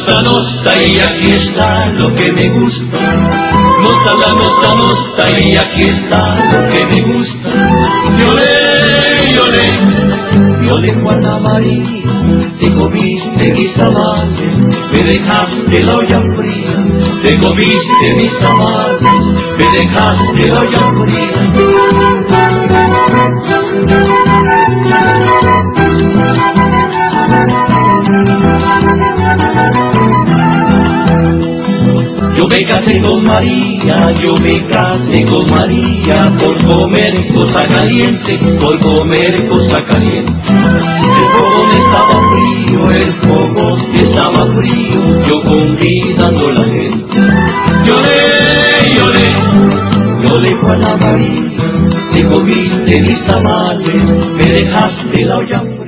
nosta, nosta, y aquí está lo que me gusta. Nosta, la nosta, nosta, y aquí está lo que me gusta. Lloré, Juana María, te comiste mis tamales, me dejaste la olla fría. Te comiste mis tamales, me dejaste la olla fría. Yo me casé con María, yo me casé con María, por comer cosa caliente, por comer cosa caliente. El fogón estaba frío, el fogón estaba frío, yo convidando a la gente. Lloré, Juana María, te comiste mis tamales, me dejaste la olla fría.